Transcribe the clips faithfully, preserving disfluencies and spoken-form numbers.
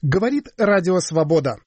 Говорит Радио Свобода.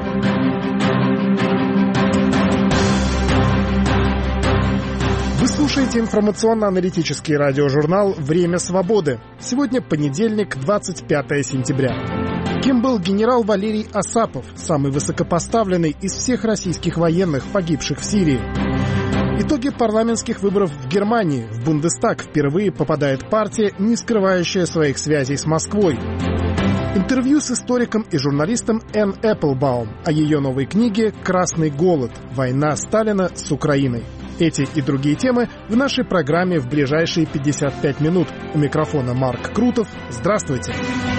Вы слушаете информационно-аналитический радиожурнал «Время свободы». Сегодня понедельник, двадцать пятое сентября. Кем был генерал Валерий Осапов, самый высокопоставленный из всех российских военных, погибших в Сирии? Итоги парламентских выборов в Германии. В Бундестаг впервые попадает партия, не скрывающая своих связей с Москвой. Интервью с историком и журналистом Энн Эпплбаум о ее новой книге «Красный голод. Война Сталина с Украиной». Эти и другие темы в нашей программе в ближайшие пятьдесят пять минут. У микрофона Марк Крутов. Здравствуйте.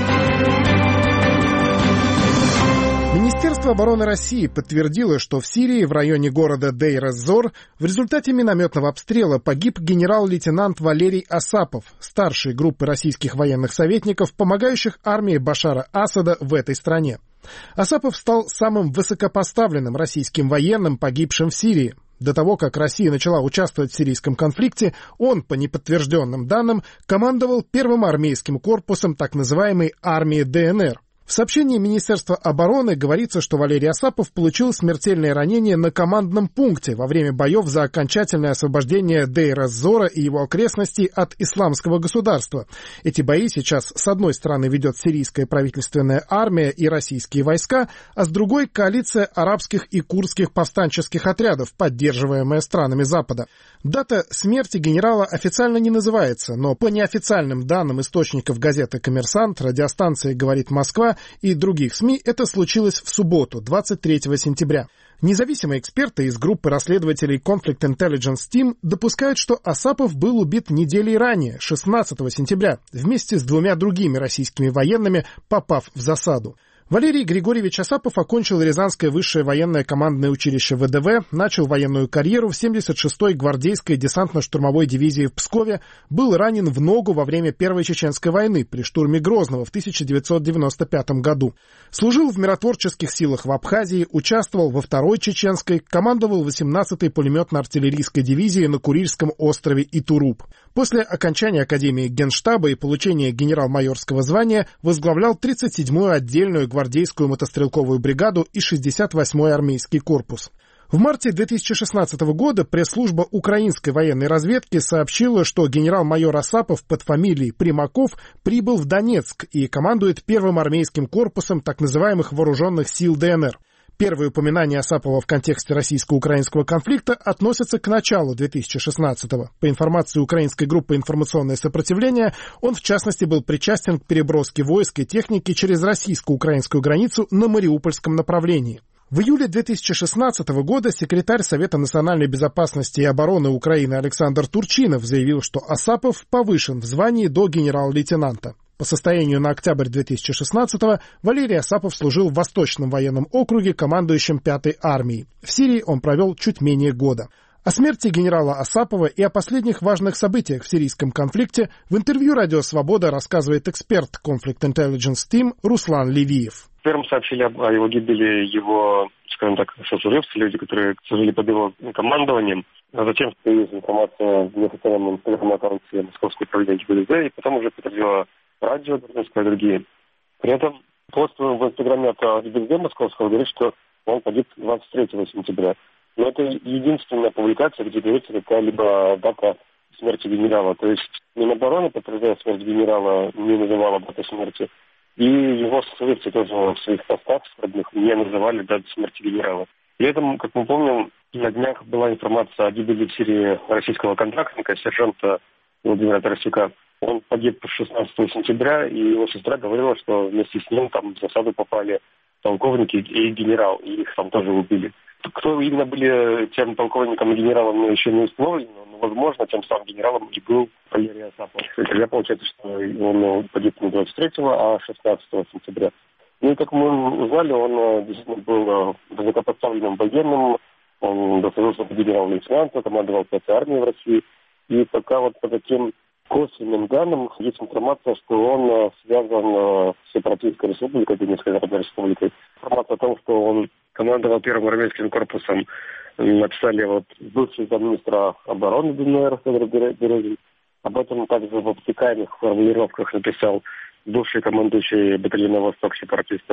Министерство обороны России подтвердило, что в Сирии в районе города Дейр-эз-Зор в результате минометного обстрела погиб генерал-лейтенант Валерий Осапов, старший группы российских военных советников, помогающих армии Башара Асада в этой стране. Осапов стал самым высокопоставленным российским военным, погибшим в Сирии. До того, как Россия начала участвовать в сирийском конфликте, он, по неподтвержденным данным, командовал первым армейским корпусом так называемой армии ДНР. В сообщении Министерства обороны говорится, что Валерий Осапов получил смертельное ранение на командном пункте во время боев за окончательное освобождение Дейр-эз-Зора и его окрестностей от исламского государства. Эти бои сейчас с одной стороны ведет сирийская правительственная армия и российские войска, а с другой — коалиция арабских и курдских повстанческих отрядов, поддерживаемая странами Запада. Дата смерти генерала официально не называется, но по неофициальным данным источников газеты «Коммерсант», радиостанции «Говорит Москва» и других СМИ, это случилось в субботу, двадцать третьего сентября. Независимые эксперты из группы расследователей Conflict Intelligence Team допускают, что Осапов был убит недели ранее, шестнадцатого сентября, вместе с двумя другими российскими военными, попав в засаду. Валерий Григорьевич Осапов окончил Рязанское высшее военное командное училище ВДВ, начал военную карьеру в семьдесят шестой гвардейской десантно-штурмовой дивизии в Пскове, был ранен в ногу во время Первой Чеченской войны при штурме Грозного в тысяча девятьсот девяносто пятом году. Служил в миротворческих силах в Абхазии, участвовал во Второй Чеченской, командовал восемнадцатой пулеметно-артиллерийской дивизией на Курильском острове Итуруп. После окончания Академии Генштаба и получения генерал-майорского звания возглавлял тридцать седьмую отдельную гвардейскую мотострелковую бригаду и шестьдесят восьмой армейский корпус. В марте две тысячи шестнадцатого года пресс-служба украинской военной разведки сообщила, что генерал-майор Осапов под фамилией Примаков прибыл в Донецк и командует первым армейским корпусом так называемых вооруженных сил ДНР. Первые упоминания Осапова в контексте российско-украинского конфликта относятся к началу две тысячи шестнадцатого. По информации украинской группы «Информационное сопротивление», он, в частности, был причастен к переброске войск и техники через российско-украинскую границу на Мариупольском направлении. В июле две тысячи шестнадцатого года секретарь Совета национальной безопасности и обороны Украины Александр Турчинов заявил, что Осапов повышен в звании до генерал-лейтенанта. По состоянию на октябрь две тысячи шестнадцатого Валерий Осапов служил в Восточном военном округе командующим пятой армией. В Сирии он провел чуть менее года. О смерти генерала Осапова и о последних важных событиях в сирийском конфликте в интервью «Радио Свобода» рассказывает эксперт Conflict Intelligence Team Руслан Левиев. Первым сообщили о его гибели его, скажем так, сослуживцы, люди, которые служили под его командованием. А затем появилась информация в неофициальном информационном Московского управления ГИБДД, и потом уже подтвердила радио, и другие. При этом пост в инстаграме от ГИБДД Московского говорит, что он погиб двадцать третьего сентября. Но это единственная публикация, где говорится какая-либо дата смерти генерала. То есть Минобороны, подтверждая смерть генерала, не называла дату смерти. И его сослуживцы тоже в своих постах не называли дату смерти генерала. При этом, как мы помним, на днях была информация о гибели в Сирии российского контрактника, сержанта Владимира Тарасюка. Он погиб шестнадцатого сентября, и его сестра говорила, что вместе с ним там в засаду попали полковники и генерал, и их там тоже убили. Кто именно были тем полковником и генералом, мы еще не установлено, но, возможно, тем самым генералом и был Валерий Осапов. Тогда получается, что он погиб не двадцать третьего, а шестнадцатого сентября. Ну и как мы узнали, он действительно был высокопоставленным военным, он дослужился до генерал-лейтенанта, командовал пятой армией в России. И пока вот по таким косвенным данным есть информация, что он связан с Сепаратистской республикой, Донецкой Народной Республикой. Информация о том, что он командовал первым армейским корпусом, написали вот бывший замминистра обороны ДНР Федор Березин. Об этом также в обтекаемых формулировках написал бывший командующий батальона «Восток» сепаратистов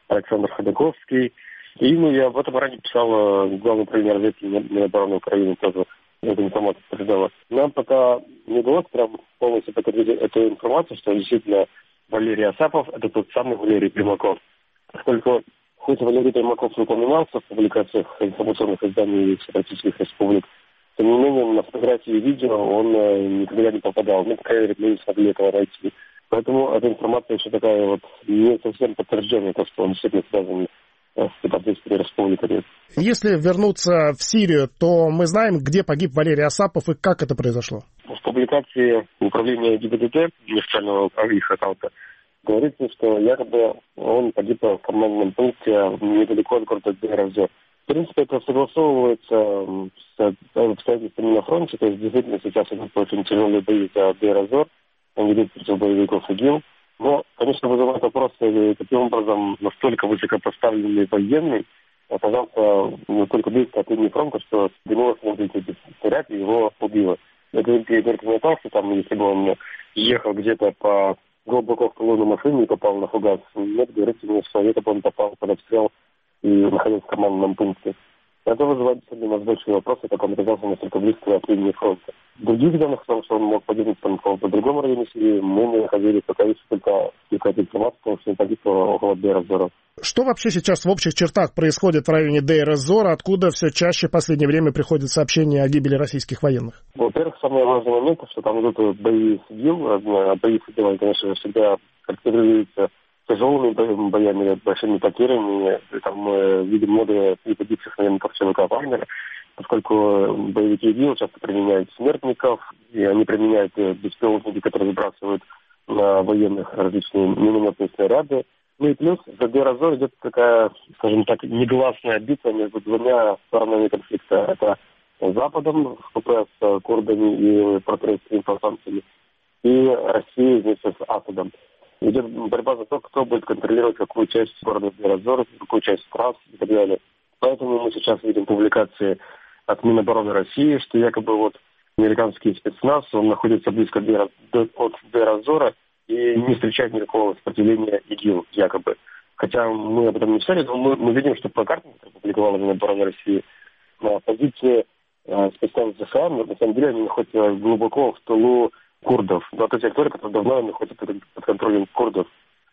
Александр Ходаковский. И ну, я об этом ранее писал главное управление разведки Минобороны Украины, тоже эту информацию подтверждала. Нам пока не удалось прям полностью подтвердить эту информацию, что действительно Валерий Асапов – это тот самый Валерий Примаков. Поскольку хоть Валерий Примаков и упоминался в публикациях информационных изданий Российских республик, тем не менее на фотографии и видео он никогда не попадал. Ну, по крайней мере, мы не смогли этого найти. Поэтому эта информация еще такая вот не совсем подтвержденная, то, что он действительно связан с Сепаратистскими республиками. Если вернуться в Сирию, то мы знаем, где погиб Валерий Асапов и как это произошло. В публикации управления ГИБДД, официального их аккаунта, говорится, что якобы он погиб в командном пункте недалеко от города Дейр-эз-Зор. В принципе, это согласовывается с обстоятельствами на фронте, то есть действительно сейчас идут очень тяжелые бои за Дейр-эз-Зор, он ведет против боевиков ИГИЛ. Но, конечно, вызывает вопрос, каким образом настолько высокопоставленный военный оказался настолько близко от линии фронта, что для него смогли стрелять, и его убило. Это не метался, там, если бы он ехал где-то по глубоко в колонну машине и попал на фугас. Нет, говорится мне, что это он попал под обстрел и находился в командном пункте. Это вызывает среди нас большие вопросы, как он оказался настолько близко от линии фронта. Других данных о том, что он мог погибнуть там, в каком-то другом районе Сирии, мы не находили, пока есть только какая-то информация, потому что он погиб около Дейр-эз-Зора. Что вообще сейчас в общих чертах происходит в районе Дейр-эз-Зора, откуда все чаще в последнее время приходят сообщения о гибели российских военных? Во-первых, самый важный момент, что там идут бои с ИГИЛ, а бои с ИГИЛ, конечно, всегда характеризуются тяжелыми боями, большими потерями. Там мы видим много погибших наемников ЧВК Вагнера, поскольку боевики ИГИЛ часто применяют смертников, и они применяют беспилотники, которые выбрасывают на военных различные минометные снаряды. Ну и плюс за Дейр-эз-Зор идет такая, скажем так, негласная битва между двумя сторонами конфликта. Это Западом, ФП с курдами и протурецкими повстанцами, и Россией вместе с Асадом. Идет борьба за то, кто будет контролировать какую часть города Дейр-эз-Зор, какую часть трасс и так далее. Поэтому мы сейчас видим публикации от Минобороны России, что якобы вот американский спецназ, он находится близко от Дейр-эз-Зора и не встречает никакого сопротивления ИГИЛ, якобы. Хотя мы об этом не писали, но мы, мы видим, что по картам, которые опубликовала Минобороны России, на позиции э, спецназа США, на самом деле они находятся глубоко в тылу курдов. На той территории, которая давно находится под, под контролем курдов.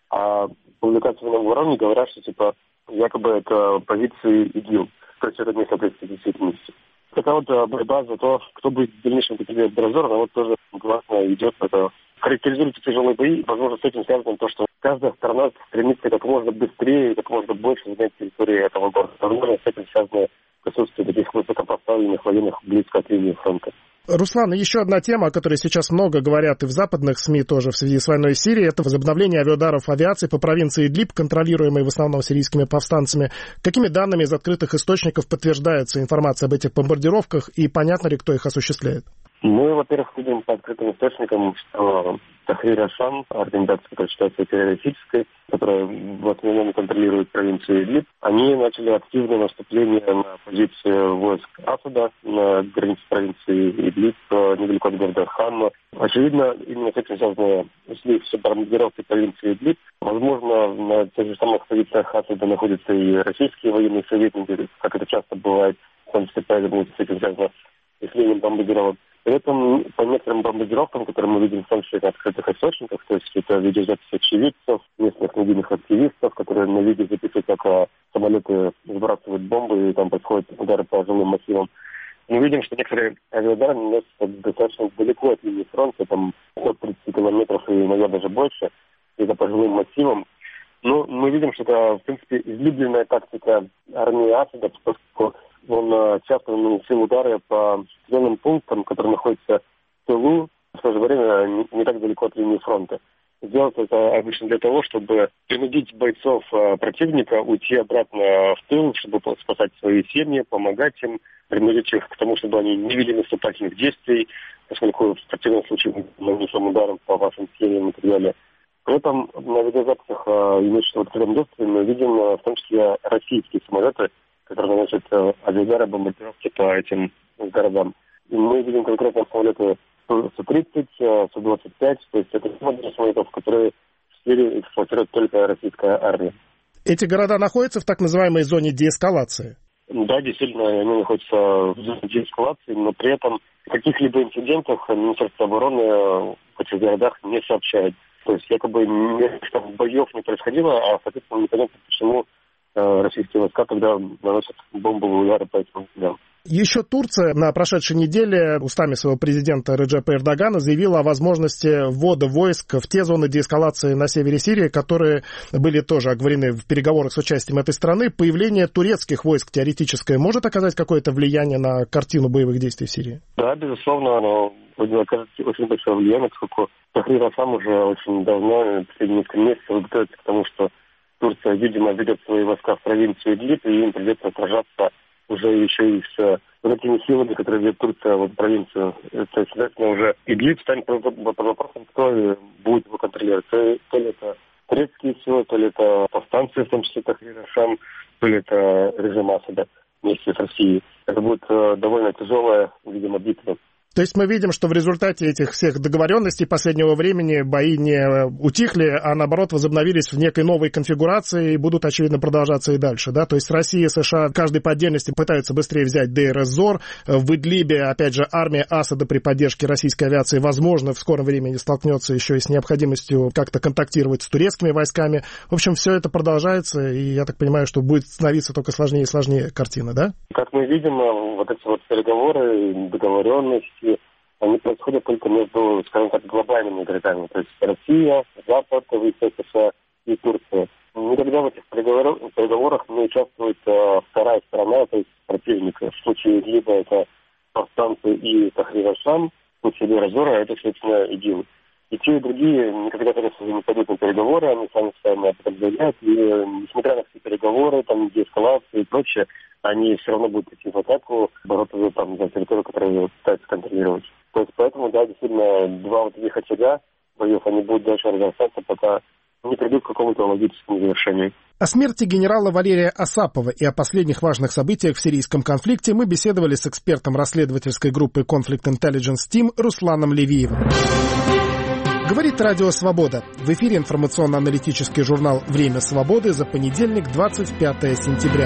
А публикации в Минобороны говорят, что типа якобы это позиции ИГИЛ. То есть это не соответствует действительности. Такая вот борьба за то, кто будет в дальнейшем контролировать Дейр-эз-Зор, она вот тоже классно идет. Это характеризуется тяжелые бои. Возможно, с этим связано то, что каждая сторона стремится как можно быстрее и как можно больше занять территорию этого города. Возможно, с этим связано присутствие таких высокопоставленных военных близко от линии фронта. Руслан, еще одна тема, о которой сейчас много говорят и в западных СМИ тоже в связи с войной в Сирии, это возобновление авиаударов авиации по провинции Идлиб, контролируемой в основном сирийскими повстанцами. Какими данными из открытых источников подтверждается информация об этих бомбардировках и понятно ли, кто их осуществляет? Мы, во-первых, видим по открытым источникам, что Тахрир Аш-Шам, организация, которая считается террористической, которая в основном контролирует провинцию Идлиб, они начали активное наступление на позицию войск Асада на границе провинции Идлиб, недалеко от города Хамма. Очевидно, именно с этим связаны все бомбардировки провинции Идлиб. Возможно, на тех же самых позициях Асада находятся и российские военные советники, как это часто бывает, в том числе поэтому с этим связано усилением бомбардировок. При этом по некоторым бомбардировкам, которые мы видим в том числе на открытых источниках, то есть это видеозаписи очевидцев, местных медийных активистов, которые на видео записывают, как самолеты сбрасывают бомбы и там происходят удары по жилым массивам. Мы видим, что некоторые авиаудары наносятся достаточно далеко от линии фронта, там от тридцати километров и, наверное, даже больше, это по жилым массивам. Но мы видим, что это, в принципе, излюбленная тактика армии Асада, поскольку он часто наносил удары по определенным пунктам, которые находятся в тылу, в то же время не, не так далеко от линии фронта. Делать это обычно для того, чтобы принудить бойцов противника уйти обратно в тыл, чтобы спасать свои семьи, помогать им, принудить их к тому, чтобы они не вели наступательных действий, поскольку в противном случае мы нанесем ударом по вашим семьям и так далее. При этом на видеозаписях, имеющихся в открытом доступе, мы видим в том числе российские самолеты, которые наносят авиаудары, бомбардировки по этим городам. И мы видим конкретно самолеты Су тридцать, Су двадцать пять, то есть это самолеты, которые в Сирии эксплуатирует только российская армия. Эти города находятся в так называемой зоне деэскалации? Да, действительно, они находятся в зоне деэскалации, но при этом каких-либо инцидентов Министерство обороны в этих городах не сообщает. То есть якобы никаких боев не происходило, а, соответственно, непонятно, почему э, российские войска тогда наносят бомбовые удары по этим городам. Еще Турция на прошедшей неделе устами своего президента Реджепа Эрдогана заявила о возможности ввода войск в те зоны деэскалации на севере Сирии, которые были тоже оговорены в переговорах с участием этой страны. Появление турецких войск теоретическое может оказать какое-то влияние на картину боевых действий в Сирии? Да, безусловно, оно будет оказать очень большое влияние, поскольку Тахрир сам уже очень давно, последние несколько месяцев, готовится к тому, что Турция, видимо, ведет свои войска в провинцию Идлиб, и им придется сражаться уже еще и с вот этими силами, которые ведет Турция в провинцию. То есть, соответственно, уже Идлиб станет под вопросом, кто будет его контролировать. То, то ли это турецкие силы, то ли это повстанцы, в том числе Тахрир аш-Шам, то ли это режим Асада вместе с Россией. Это будет довольно тяжелая, видимо, битва. То есть мы видим, что в результате этих всех договоренностей последнего времени бои не утихли, а наоборот возобновились в некой новой конфигурации и будут, очевидно, продолжаться и дальше, да? То есть Россия и США каждый по отдельности пытаются быстрее взять Дейр-эз-Зор. В Идлибе, опять же, армия Асада при поддержке российской авиации, возможно, в скором времени столкнется еще и с необходимостью как-то контактировать с турецкими войсками. В общем, все это продолжается, и я так понимаю, что будет становиться только сложнее и сложнее картина, да? Как мы видим, вот эти вот переговоры, договоренности, они происходят только между, скажем так, глобальными игроками. То есть Россия, Запад, США и Турция. Никогда в этих переговорах, переговорах не участвует а, вторая сторона, то есть противник. В случае либо это повстанцы и Тахрир аш-Шам, в случае Дейр-эз-Зора это, соответственно, ИГИЛ. И те, и другие никогда, конечно, не пойдут на переговоры, они сами сами об этом заявляют. И несмотря на все переговоры, там, деэскалации и прочее, они все равно будут идти в атаку, бороться там, за территорию, которую пытаются контролировать. То есть поэтому, да, действительно, два вот этих очага боев, они будут дальше разрастаться, пока не придут к какому-то логическому завершению. О смерти генерала Валерия Асапова и о последних важных событиях в сирийском конфликте мы беседовали с экспертом расследовательской группы Conflict Intelligence Team Русланом Левиевым. Говорит Радио Свобода. В эфире информационно-аналитический журнал «Время свободы» за понедельник, двадцать пятое сентября.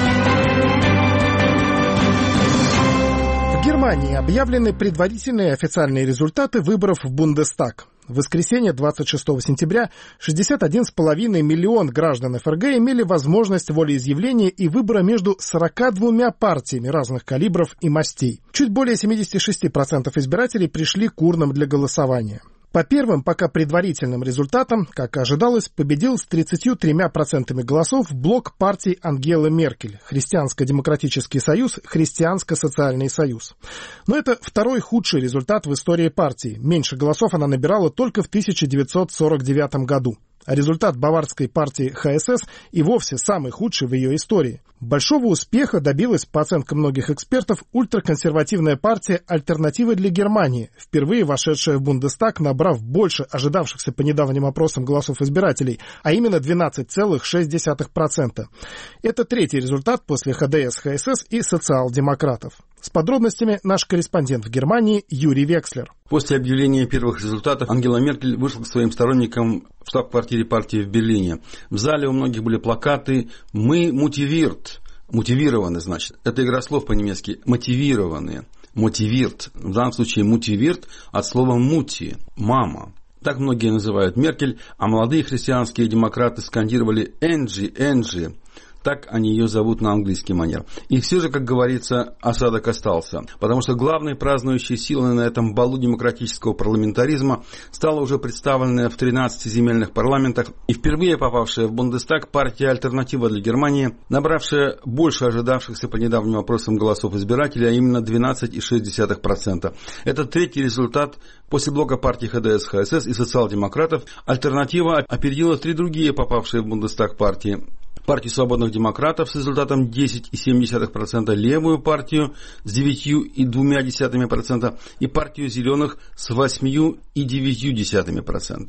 В Германии объявлены предварительные официальные результаты выборов в Бундестаг. В воскресенье, двадцать шестого сентября, шестьдесят один целых пять десятых миллион граждан эф эр гэ имели возможность волеизъявления и выбора между сорока двумя партиями разных калибров и мастей. Чуть более семьдесят шесть процентов избирателей пришли к урнам для голосования. По первым, пока предварительным результатам, как ожидалось, победил с тридцатью тремя процентами голосов блок партий Ангелы Меркель, Христианско-демократический союз, Христианско-социальный союз. Но это второй худший результат в истории партии. Меньше голосов она набирала только в тысяча девятьсот сорок девятом году. А результат баварской партии ха эс эс и вовсе самый худший в ее истории. Большого успеха добилась, по оценкам многих экспертов, ультраконсервативная партия «Альтернатива для Германии», впервые вошедшая в Бундестаг, набрав больше ожидавшихся по недавним опросам голосов избирателей, а именно двенадцать целых шесть десятых процента. Это третий результат после ха дэ эс, ха эс эс и социал-демократов. С подробностями наш корреспондент в Германии Юрий Векслер. После объявления первых результатов Ангела Меркель вышла к своим сторонникам в штаб-квартире партии в Берлине. В зале у многих были плакаты «Мы мотивирт». Мотивированы, значит. Это игра слов по-немецки. Мотивированные. Мотивирт. В данном случае мотивирт от слова мути. Мама. Так многие называют Меркель, а молодые христианские демократы скандировали «Энджи, Энджи». Так они ее зовут на английский манер. И все же, как говорится, осадок остался. Потому что главной празднующей силой на этом балу демократического парламентаризма стала уже представленная в тринадцати земельных парламентах и впервые попавшая в Бундестаг партия «Альтернатива для Германии», набравшая больше ожидавшихся по недавним опросам голосов избирателей, а именно двенадцать целых шесть десятых процента. Это третий результат после блока партий ха дэ эс, ха эс эс и социал-демократов. «Альтернатива» опередила три другие попавшие в Бундестаг партии. Партию свободных демократов с результатом десять целых семь десятых процента, левую партию с девять целых два десятых процента и партию зеленых с восемь целых девять десятых процента.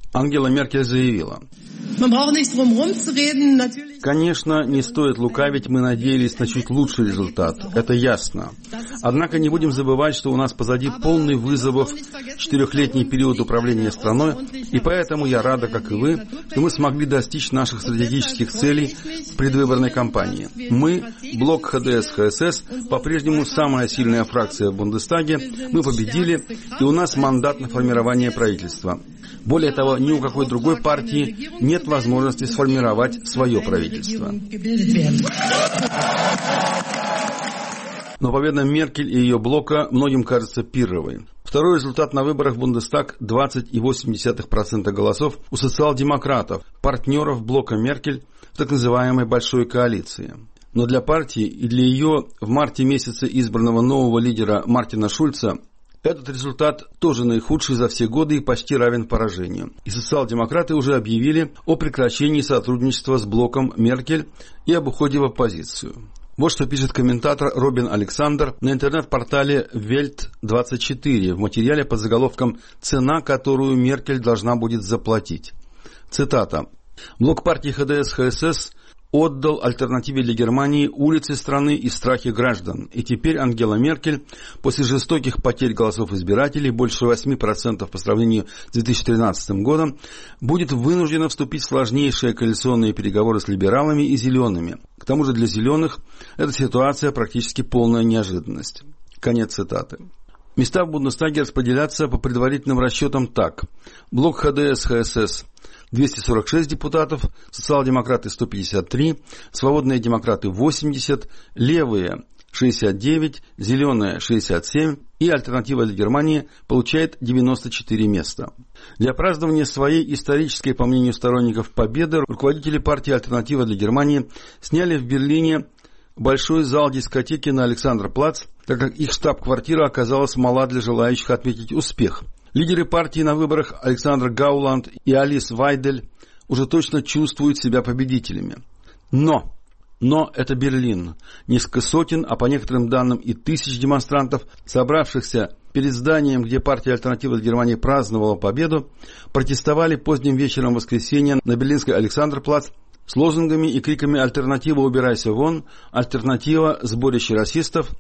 Ангела Меркель заявила: «Конечно, не стоит лукавить, мы надеялись на чуть лучший результат, это ясно. Однако не будем забывать, что у нас позади полный вызовов четырехлетний период управления страной, и поэтому я рада, как и вы, что мы смогли достичь наших стратегических целей в предвыборной кампании. Мы, блок ХДС-ХСС, по-прежнему самая сильная фракция в Бундестаге, мы победили, и у нас мандат на формирование правительства. Более того, ни у какой другой партии нет возможности сформировать свое правительство». Но победа Меркель и ее блока многим кажется пирровой. Второй результат на выборах в Бундестаг – двадцать целых восемь десятых процента голосов у социал-демократов, партнеров блока Меркель в так называемой «большой коалиции». Но для партии и для ее в марте месяце избранного нового лидера Мартина Шульца этот результат тоже наихудший за все годы и почти равен поражению. И социал-демократы уже объявили о прекращении сотрудничества с блоком Меркель и об уходе в оппозицию. Вот что пишет комментатор Робин Александр на интернет-портале Вельт двадцать четыре в материале под заголовком «Цена, которую Меркель должна будет заплатить». Цитата. «Блок партии ХДС-ХСС отдал альтернативе для Германии улицы страны и страхи граждан. И теперь Ангела Меркель, после жестоких потерь голосов избирателей, больше восемь процентов по сравнению с две тысячи тринадцатым годом, будет вынуждена вступить в сложнейшие коалиционные переговоры с либералами и зелеными. К тому же для зеленых эта ситуация практически полная неожиданность». Конец цитаты. Места в Бундестаге распределятся по предварительным расчетам так. Блок ХДС-ХСС двести сорок шесть депутатов, социал-демократы сто пятьдесят три, свободные демократы восемьдесят, левые шестьдесят девять, зеленые шестьдесят семь и альтернатива для Германии получает девяносто четыре места. Для празднования своей исторической, по мнению сторонников, победы руководители партии «Альтернатива для Германии» сняли в Берлине большой зал дискотеки на Александр-Плац, так как их штаб-квартира оказалась мала для желающих отметить успех. Лидеры партии на выборах Александр Гауланд и Алис Вайдель уже точно чувствуют себя победителями. Но, но это Берлин. Несколько сотен, а по некоторым данным и тысяч демонстрантов, собравшихся перед зданием, где партия «Альтернатива для Германии» праздновала победу, протестовали поздним вечером воскресенья на берлинской Александр-Плац с лозунгами и криками «Альтернатива, убирайся вон», «Альтернатива, сборище расистов».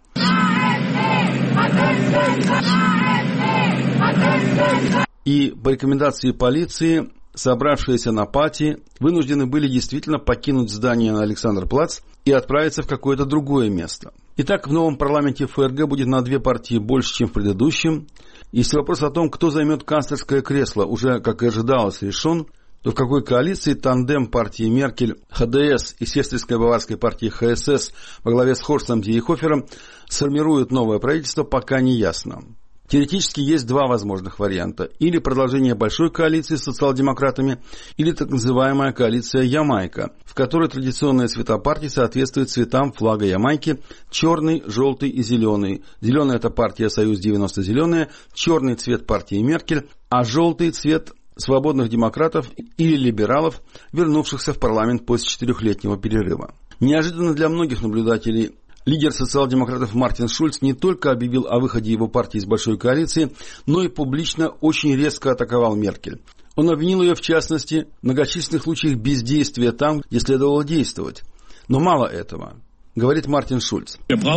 И по рекомендации полиции, собравшиеся на пати, вынуждены были действительно покинуть здание на Александр-Плац и отправиться в какое-то другое место. Итак, в новом парламенте ФРГ будет на две партии больше, чем в предыдущем. Если вопрос о том, кто займет канцлерское кресло, уже, как и ожидалось, решен, то в какой коалиции тандем партии Меркель, ХДС и сестринской баварской партии ХСС во главе с Хорстом Зейхофером сформируют новое правительство, пока не ясно. Теоретически есть два возможных варианта. Или продолжение большой коалиции с социал-демократами, или так называемая коалиция Ямайка, в которой традиционные цвета партии соответствуют цветам флага Ямайки: черный, желтый и зеленый. Зеленый — это партия Союз девяносто зеленые, черный цвет партии Меркель, а желтый цвет свободных демократов или либералов, вернувшихся в парламент после четырехлетнего перерыва. Неожиданно для многих наблюдателей лидер социал-демократов Мартин Шульц не только объявил о выходе его партии из большой коалиции, но и публично очень резко атаковал Меркель. Он обвинил ее, в частности, в многочисленных случаях бездействия там, где следовало действовать. Но мало этого. Говорит Мартин Шульц.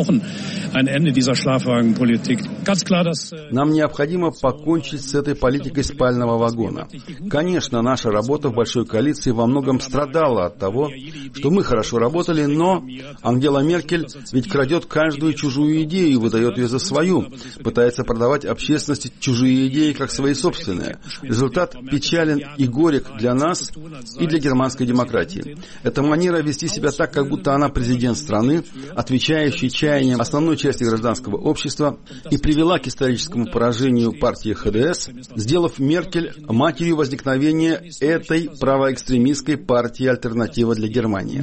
Нам необходимо покончить с этой политикой спального вагона. Конечно, наша работа в большой коалиции во многом страдала от того, что мы хорошо работали, но Ангела Меркель ведь крадет каждую чужую идею и выдает ее за свою, пытается продавать общественности чужие идеи как свои собственные. Результат печален и горек для нас и для германской демократии. Эта манера вести себя так, как будто она президент страны, отвечающий чаяниям основной части гражданского общества, и привела к историческому поражению партии ХДС, сделав Меркель матерью возникновения этой правоэкстремистской партии «Альтернатива для Германии».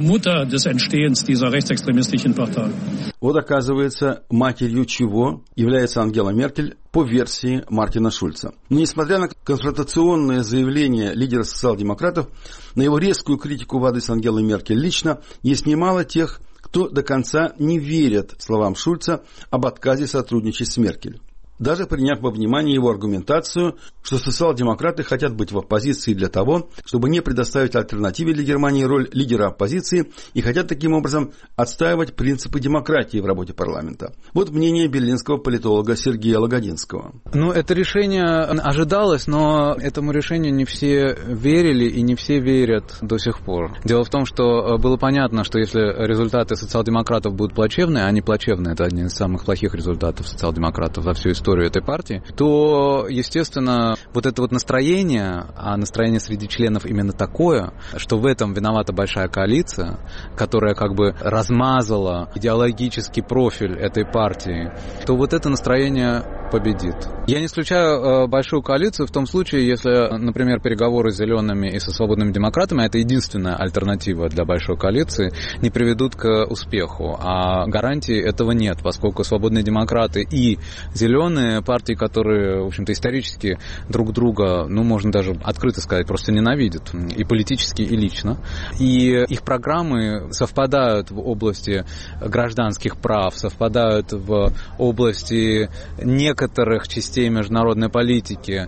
Вот, оказывается, матерью чего является Ангела Меркель по версии Мартина Шульца. Но несмотря на конфронтационное заявление лидера социал-демократов, на его резкую критику в адрес Ангелы Меркель лично, есть немало тех, кто до конца не верит словам Шульца об отказе сотрудничать с Меркель. даже приняв во внимание его аргументацию, что социал-демократы хотят быть в оппозиции для того, чтобы не предоставить альтернативе для Германии роль лидера оппозиции и хотят таким образом отстаивать принципы демократии в работе парламента. Вот мнение берлинского политолога Сергея Лагодинского. Ну, это решение ожидалось, но этому решению не все верили и не все верят до сих пор. Дело в том, что было понятно, что если результаты социал-демократов будут плачевные, а они плачевные, это один из самых плохих результатов социал-демократов за всю историю этой партии, то, естественно, вот это вот настроение, а настроение среди членов именно такое, что в этом виновата большая коалиция, которая как бы размазала идеологический профиль этой партии, то вот это настроение победит. Я не исключаю большую коалицию в том случае, если, например, переговоры с зелеными и со свободными демократами, это единственная альтернатива для большой коалиции, не приведут к успеху. А гарантии этого нет, поскольку свободные демократы и зеленые партии, которые, в общем-то, исторически друг друга, ну, можно даже открыто сказать, просто ненавидят и политически, и лично. И их программы совпадают в области гражданских прав, совпадают в области некоторых частей международной политики,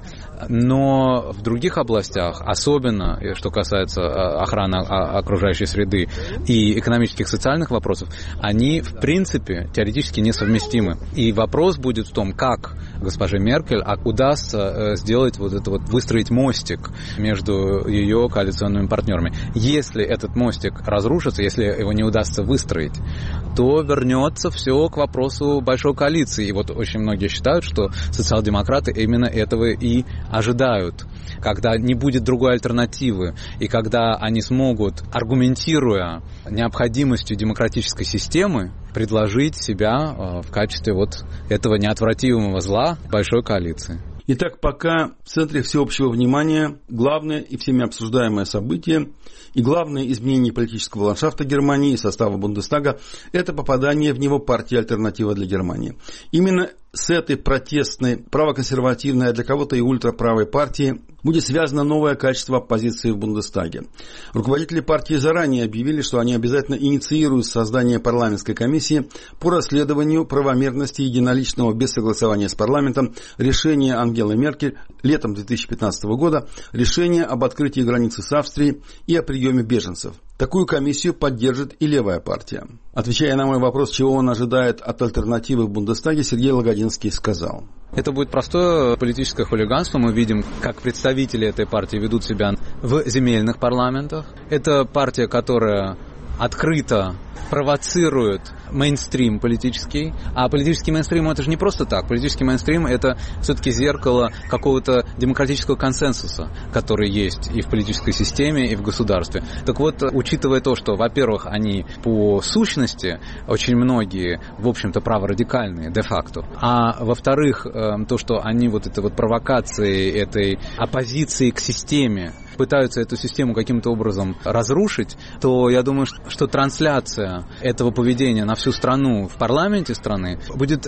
но в других областях, особенно, что касается охраны окружающей среды и экономических, социальных вопросов, они, в принципе, теоретически несовместимы. И вопрос будет в том, как госпоже Меркель удастся сделать вот это вот, выстроить мостик между ее коалиционными партнерами. Если этот мостик разрушится, если его не удастся выстроить, то вернется все к вопросу большой коалиции. И вот очень многие считают, что социал-демократы именно этого и ожидают. Когда не будет другой альтернативы, и когда они смогут, аргументируя необходимостью демократической системы, предложить себя в качестве вот этого неотвратимого зла большой коалиции. Итак, пока в центре всеобщего внимания главное и всеми обсуждаемое событие и главное изменение политического ландшафта Германии и состава Бундестага – это попадание в него партии «Альтернатива для Германии». Именно с этой протестной, правоконсервативной, а для кого-то и ультраправой партии будет связано новое качество оппозиции в Бундестаге. Руководители партии заранее объявили, что они обязательно инициируют создание парламентской комиссии по расследованию правомерности единоличного без согласования с парламентом решения Ангелы Меркель летом две тысячи пятнадцатого года, решение об открытии границы с Австрией и о приеме беженцев. Такую комиссию поддержит и левая партия. Отвечая на мой вопрос, чего он ожидает от альтернативы в Бундестаге, Сергей Лагодинский сказал: это будет простое политическое хулиганство. Мы видим, как представители этой партии ведут себя в земельных парламентах. Это партия, которая открыто провоцирует мейнстрим политический. А политический мейнстрим — это же не просто так. Политический мейнстрим — это все-таки зеркало какого-то демократического консенсуса, который есть и в политической системе, и в государстве. Так вот, учитывая то, что, во-первых, они по сущности, очень многие, в общем-то, праворадикальные де-факто, а во-вторых, то, что они вот это вот провокации этой оппозиции к системе, пытаются эту систему каким-то образом разрушить, то я думаю, что трансляция этого поведения на всю страну в парламенте страны будет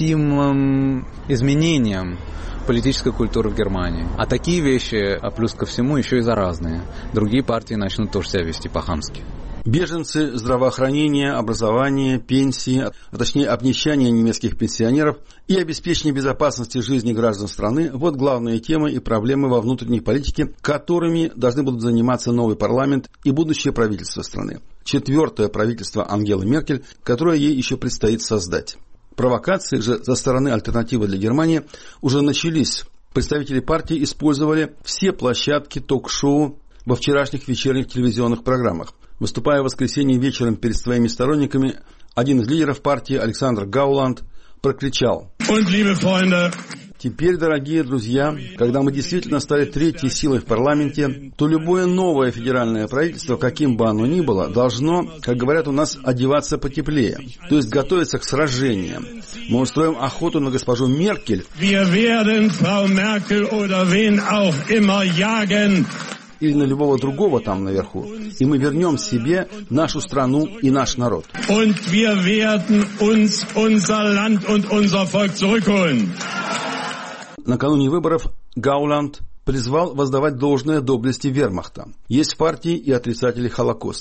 ощутимым изменением политической культуры в Германии. А такие вещи, а плюс ко всему, еще и заразные. Другие партии начнут тоже себя вести по-хамски. Беженцы, здравоохранение, образование, пенсии, а точнее обнищание немецких пенсионеров и обеспечение безопасности жизни граждан страны – вот главные темы и проблемы во внутренней политике, которыми должны будут заниматься новый парламент и будущее правительство страны. Четвертое правительство Ангелы Меркель, которое ей еще предстоит создать. Провокации же со стороны «Альтернативы для Германии» уже начались. Представители партии использовали все площадки ток-шоу во вчерашних вечерних телевизионных программах. Выступая в воскресенье вечером перед своими сторонниками, один из лидеров партии, Александр Гауланд, прокричал: «Теперь, дорогие друзья, когда мы действительно стали третьей силой в парламенте, то любое новое федеральное правительство, каким бы оно ни было, должно, как говорят у нас, одеваться потеплее, то есть готовиться к сражениям. Мы устроим охоту на госпожу Меркель или на любого другого там наверху, и мы вернем себе нашу страну и наш народ». Накануне выборов Гауланд призвал воздавать должное доблести вермахта. Есть в партии и отрицатели Холокоста.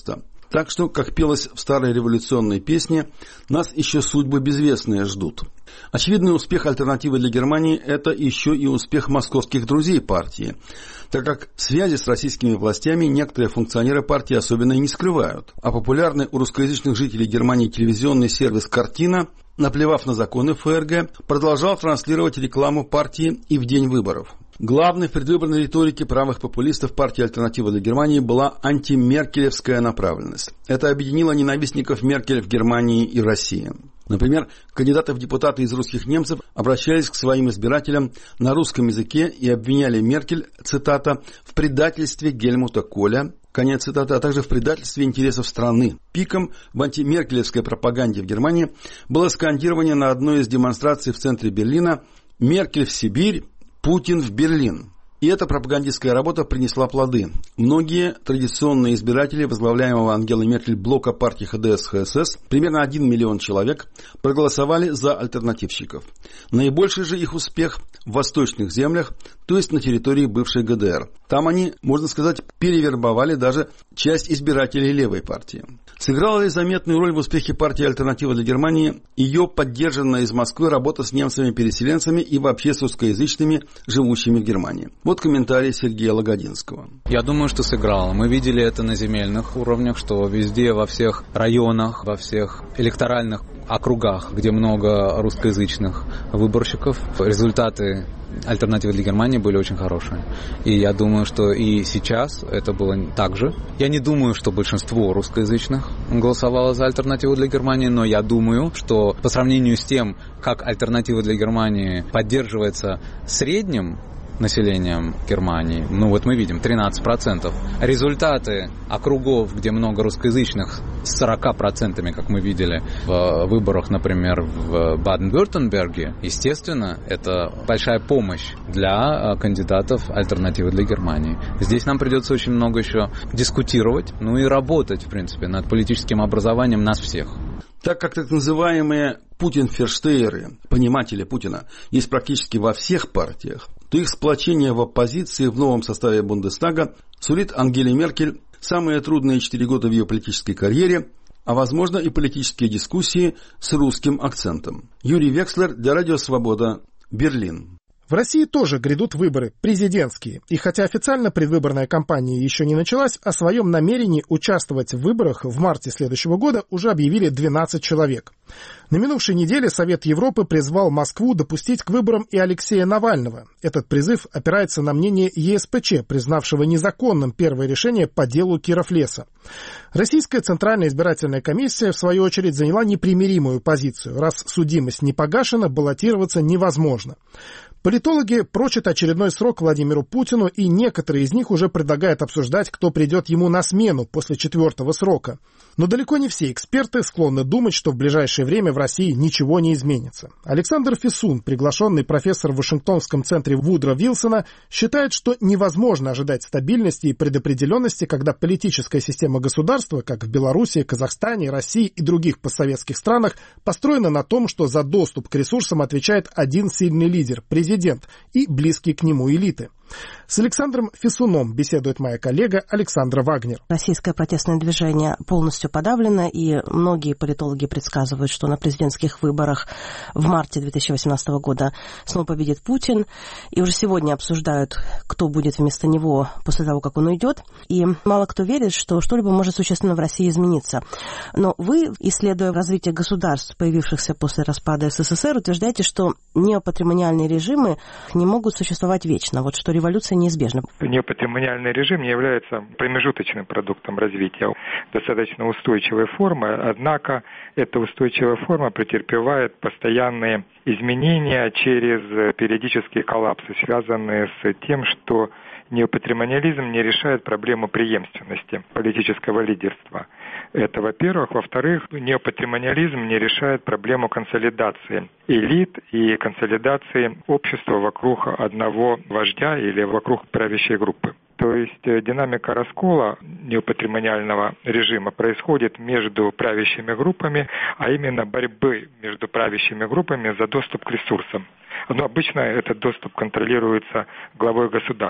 Так что, как пелось в старой революционной песне, нас еще судьбы безвестные ждут. Очевидный успех альтернативы для Германии – это еще и успех московских друзей партии, так как связи с российскими властями некоторые функционеры партии особенно и не скрывают. А популярный у русскоязычных жителей Германии телевизионный сервис «Картина», наплевав на законы ФРГ, продолжал транслировать рекламу партии и в день выборов. Главной в предвыборной риторике правых популистов партии «Альтернатива для Германии» была антимеркелевская направленность. Это объединило ненавистников Меркель в Германии и России. Например, кандидаты в депутаты из русских немцев обращались к своим избирателям на русском языке и обвиняли Меркель, цитата, «в предательстве Гельмута Коля», конец цитаты, а также в предательстве интересов страны. Пиком в антимеркелевской пропаганде в Германии было скандирование на одной из демонстраций в центре Берлина «Меркель в Сибирь, Путин в Берлин». И эта пропагандистская работа принесла плоды. Многие традиционные избиратели возглавляемого Ангелой Меркель блока партии ХДС-ХСС, примерно один миллион человек, проголосовали за альтернативщиков. Наибольший же их успех в восточных землях, то есть на территории бывшей ГДР. Там они, можно сказать, перевербовали даже часть избирателей левой партии. Сыграла ли заметную роль в успехе партии «Альтернатива для Германии» ее поддержанная из Москвы работа с немцами-переселенцами и вообще с русскоязычными, живущими в Германии? Вот комментарий Сергея Лагодинского. Я думаю, что сыграло. Мы видели это на земельных уровнях, что везде, во всех районах, во всех электоральных округах, где много русскоязычных выборщиков, результаты «Альтернативы для Германии» были очень хорошие. И я думаю, что и сейчас это было так же. Я не думаю, что большинство русскоязычных голосовало за «Альтернативу для Германии», но я думаю, что по сравнению с тем, как «Альтернатива для Германии» поддерживается средним населением Германии, ну вот мы видим тринадцать процентов. Результаты округов, где много русскоязычных, с сорок процентов, как мы видели в выборах, например, в Баден-Вюртемберге, естественно, это большая помощь для кандидатов «Альтернативы для Германии». Здесь нам придется очень много еще дискутировать, ну и работать, в принципе, над политическим образованием нас всех. Так как так называемые Путин-ферштейеры, пониматели Путина, есть практически во всех партиях, то их сплочение в оппозиции в новом составе Бундестага сулит Ангеле Меркель самые трудные четыре года в ее политической карьере, а возможно и политические дискуссии с русским акцентом. Юрий Векслер для Радио Свобода, Берлин. В России тоже грядут выборы, президентские. И хотя официально предвыборная кампания еще не началась, о своем намерении участвовать в выборах в марте следующего года уже объявили двенадцать человек. На минувшей неделе Совет Европы призвал Москву допустить к выборам и Алексея Навального. Этот призыв опирается на мнение ЕСПЧ, признавшего незаконным первое решение по делу Киров-Леса. Российская Центральная избирательная комиссия, в свою очередь, заняла непримиримую позицию. Раз судимость не погашена, баллотироваться невозможно. Политологи прочат очередной срок Владимиру Путину, и некоторые из них уже предлагают обсуждать, кто придет ему на смену после четвертого срока. Но далеко не все эксперты склонны думать, что в ближайшее время в России ничего не изменится. Александр Фисун, приглашенный профессор в Вашингтонском центре Вудро Вилсона, считает, что невозможно ожидать стабильности и предопределенности, когда политическая система государства, как в Беларуси, Казахстане, России и других постсоветских странах, построена на том, что за доступ к ресурсам отвечает один сильный лидер – президент и близкие к нему элиты. С Александром Фисуном беседует моя коллега Александра Вагнер. Российское протестное движение полностью подавлено, и многие политологи предсказывают, что на президентских выборах в марте две тысячи восемнадцатого года снова победит Путин. И уже сегодня обсуждают, кто будет вместо него после того, как он уйдет. И мало кто верит, что что-либо может существенно в России измениться. Но вы, исследуя развитие государств, появившихся после распада СССР, утверждаете, что неопатримониальные режимы не могут существовать вечно. Вот что революция неизбежна. Неопатримониальный режим не является промежуточным продуктом развития. Достаточно устойчивой формы, однако эта устойчивая форма претерпевает постоянные изменения через периодические коллапсы, связанные с тем, что неопатримониализм не решает проблему преемственности политического лидерства. Это, во-первых. Во-вторых, неопатримониализм не решает проблему консолидации элит и консолидации общества вокруг одного вождя или вокруг правящей группы. То есть динамика раскола неопатримониального режима происходит между правящими группами, а именно борьбы между правящими группами за доступ к ресурсам. Но обычно этот доступ контролируется главой государства.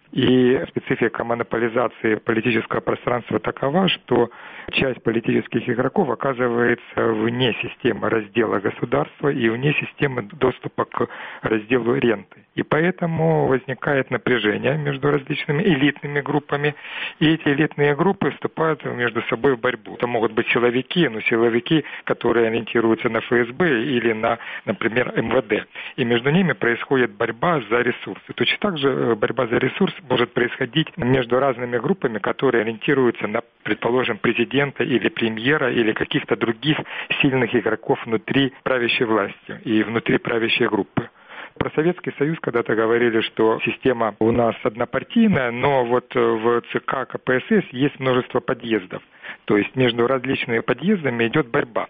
И специфика монополизации политического пространства такова, что часть политических игроков оказывается вне системы раздела государства и вне системы доступа к разделу ренты. И поэтому возникает напряжение между различными элитными группами, и эти элитные группы вступают между собой в борьбу. Это могут быть силовики, но силовики, которые ориентируются на эф эс бэ или на, например, эм вэ дэ. И между ними происходит борьба за ресурсы. Точно так же борьба за ресурс может происходить между разными группами, которые ориентируются на, предположим, президента или премьера или каких-то других сильных игроков внутри правящей власти и внутри правящей группы. Про Советский Союз когда-то говорили, что система у нас однопартийная, но вот в ЦК ка пэ эс эс есть множество подъездов. То есть между различными подъездами идет борьба.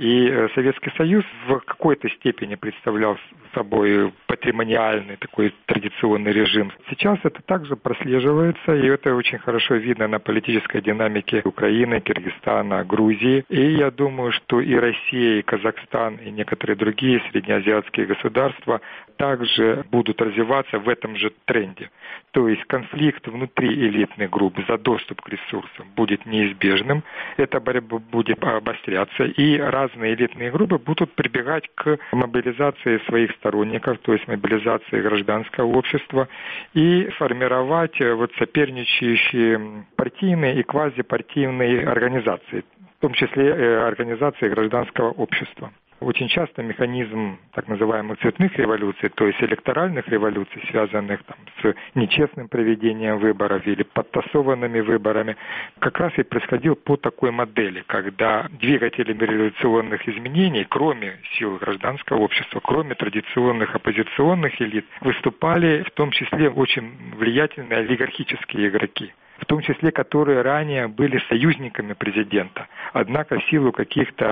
И Советский Союз в какой-то степени представлял собой патримониальный такой традиционный режим. Сейчас это также прослеживается, и это очень хорошо видно на политической динамике Украины, Кыргызстана, Грузии. И я думаю, что и Россия, и Казахстан, и некоторые другие среднеазиатские государства также будут развиваться в этом же тренде. То есть конфликт внутри элитных групп за доступ к ресурсам будет неизбежным, эта борьба будет обостряться, и разные элитные группы будут прибегать к мобилизации своих сторонников, то есть мобилизации гражданского общества, и формировать вот соперничающие партийные и квазипартийные организации, в том числе организации гражданского общества. Очень часто механизм так называемых цветных революций, то есть электоральных революций, связанных там, с нечестным проведением выборов или подтасованными выборами, как раз и происходил по такой модели, когда двигателями революционных изменений, кроме сил гражданского общества, кроме традиционных оппозиционных элит, выступали в том числе очень влиятельные олигархические игроки, в том числе которые ранее были союзниками президента, однако в силу каких-то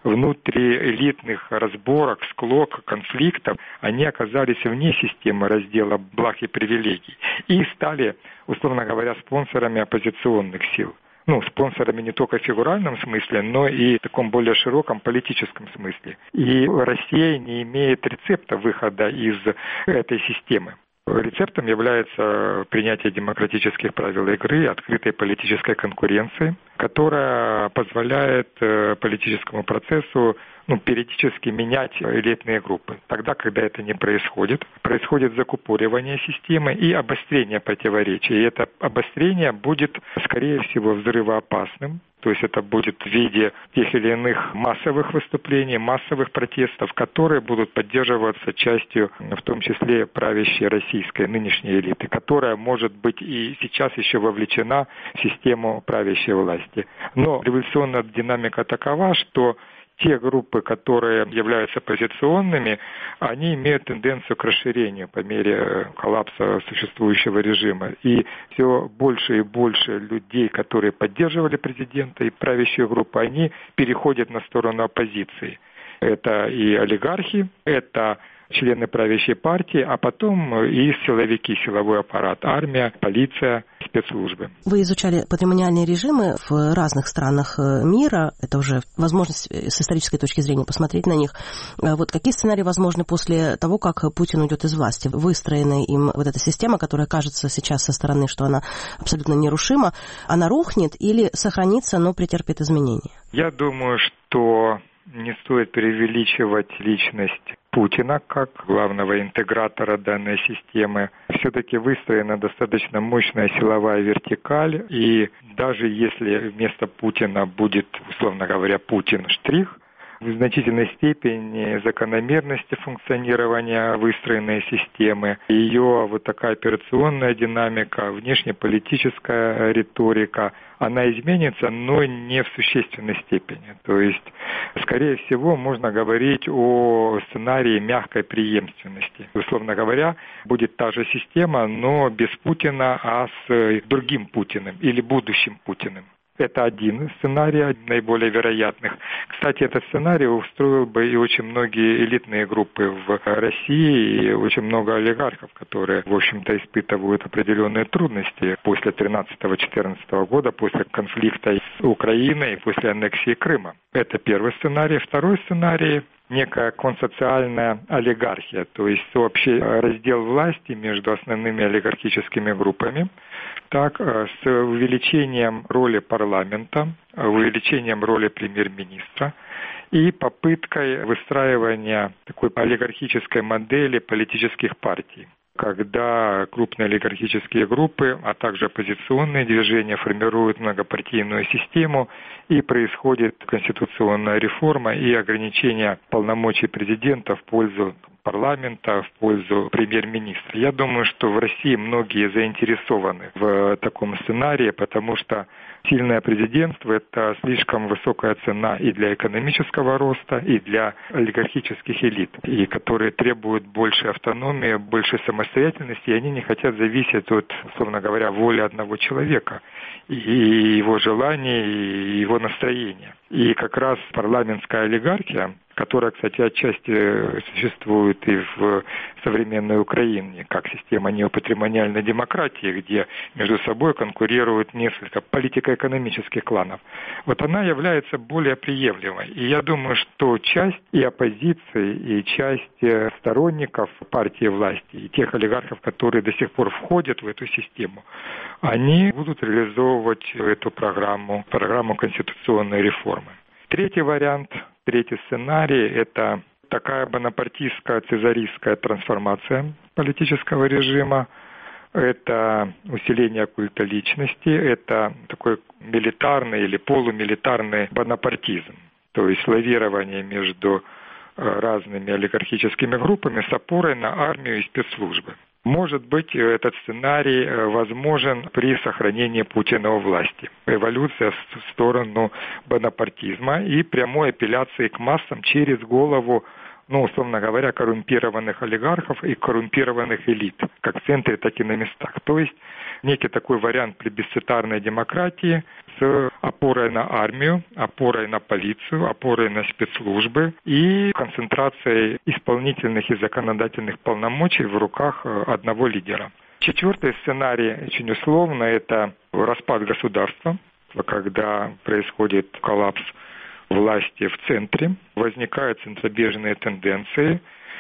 внутриэлитных разборок, склок, конфликтов, они оказались вне системы раздела благ и привилегий и стали, условно говоря, спонсорами оппозиционных сил. Ну, спонсорами не только в фигуральном смысле, но и в таком более широком политическом смысле. И Россия не имеет рецепта выхода из этой системы. Рецептом является принятие демократических правил игры, открытой политической конкуренции, которая позволяет политическому процессу ну, периодически менять элитные группы. Тогда, когда это не происходит, происходит закупоривание системы и обострение противоречий. И это обострение будет, скорее всего, взрывоопасным. То есть это будет в виде тех или иных массовых выступлений, массовых протестов, которые будут поддерживаться частью, в том числе правящей российской нынешней элиты, которая может быть и сейчас еще вовлечена в систему правящей власти. Но революционная динамика такова, что те группы, которые являются оппозиционными, они имеют тенденцию к расширению по мере коллапса существующего режима. И все больше и больше людей, которые поддерживали президента и правящую группу, они переходят на сторону оппозиции. Это и олигархи, это члены правящей партии, а потом и силовики, силовой аппарат, армия, полиция, спецслужбы. Вы изучали патримониальные режимы в разных странах мира. Это уже возможность с исторической точки зрения посмотреть на них. Вот какие сценарии возможны после того, как Путин уйдет из власти? Выстроенная им вот эта система, которая кажется сейчас со стороны, что она абсолютно нерушима, она рухнет или сохранится, но претерпит изменения? Я думаю, что не стоит преувеличивать личность Путина как главного интегратора данной системы. Все-таки выстроена достаточно мощная силовая вертикаль, и даже если вместо Путина будет, условно говоря, Путин-штрих, в значительной степени закономерности функционирования выстроенной системы, ее вот такая операционная динамика, внешнеполитическая риторика, она изменится, но не в существенной степени. То есть, скорее всего, можно говорить о сценарии мягкой преемственности. Условно говоря, будет та же система, но без Путина, а с другим Путиным или будущим Путиным. Это один сценарий, наиболее вероятных. Кстати, этот сценарий устроил бы и очень многие элитные группы в России, и очень много олигархов, которые, в общем-то, испытывают определенные трудности после тринадцатого-четырнадцатого года, после конфликта с Украиной и после аннексии Крыма. Это первый сценарий. Второй сценарий некая консоциальная олигархия, то есть общий раздел власти между основными олигархическими группами, так, с увеличением роли парламента, увеличением роли премьер-министра и попыткой выстраивания такой олигархической модели политических партий, когда крупные олигархические группы, а также оппозиционные движения формируют многопартийную систему, и происходит конституционная реформа и ограничение полномочий президента в пользу парламента, в пользу премьер-министра. Я думаю, что в России многие заинтересованы в таком сценарии, потому что сильное президентство – это слишком высокая цена и для экономического роста, и для олигархических элит, и которые требуют больше автономии, больше самостоятельности, и они не хотят зависеть от, условно говоря, воли одного человека, и его желаний, и его настроения. И как раз парламентская олигархия, которая, кстати, отчасти существует и в современной Украине, как система неопатримониальной демократии, где между собой конкурируют несколько политико-экономических кланов. Вот она является более приемлемой. И я думаю, что часть и оппозиции, и часть сторонников партии власти, и тех олигархов, которые до сих пор входят в эту систему, они будут реализовывать эту программу, программу конституционной реформы. Третий вариант, третий сценарий – это такая бонапартистская, цезаристская трансформация политического режима. Это усиление культа личности, это такой милитарный или полумилитарный бонапартизм, то есть лавирование между разными олигархическими группами с опорой на армию и спецслужбы. Может быть, этот сценарий возможен при сохранении Путина у власти. Эволюция в сторону бонапартизма и прямой апелляции к массам через голову, ну, условно говоря, коррумпированных олигархов и коррумпированных элит, как в центре, так и на местах. То есть некий такой вариант плебисцитарной демократии с опорой на армию, опорой на полицию, опорой на спецслужбы и концентрацией исполнительных и законодательных полномочий в руках одного лидера. Четвертый сценарий, очень условно, это распад государства, когда происходит коллапс власти в центре, возникают центробежные тенденции